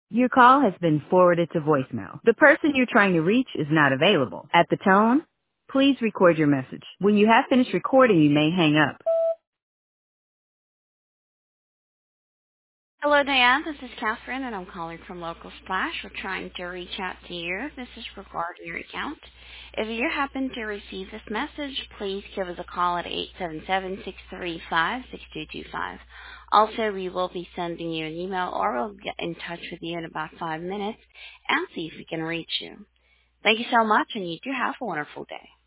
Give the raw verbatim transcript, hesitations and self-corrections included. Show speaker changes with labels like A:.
A: Your call has been forwarded to voicemail. The person you're trying to reach is not available. At the tone, please record your message. When you have finished recording, you may hang up.
B: Hello, Diane. This is Catherine, and I'm calling from Local Splash. We're trying to reach out to you. This is regarding your account. If you happen to receive this message, please give us a call at eight seven seven, six three five, six two two five. Also, we will be sending you an email, or we'll get in touch with you in about five minutes and see if we can reach you. Thank you so much, and you do have a wonderful day.